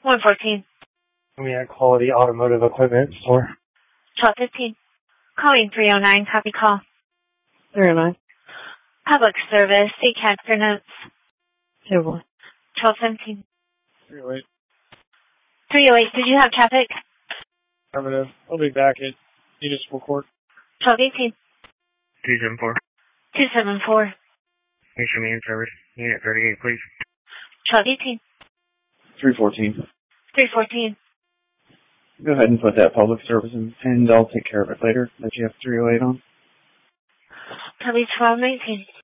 114. We had Quality Automotive Equipment Store. 1215. Calling 309. Copy call. 309. Public service. CCAD for notes. Table. 1217. 308. 308. Did you have traffic? Affirmative. I'll be back at Municipal Court. 1218. 274. 274. Make sure me in service. Unit 38, please. 1218. 314. 314. Go ahead and put that public service in, and I'll take care of it later. That you have 308 on. Police 1219.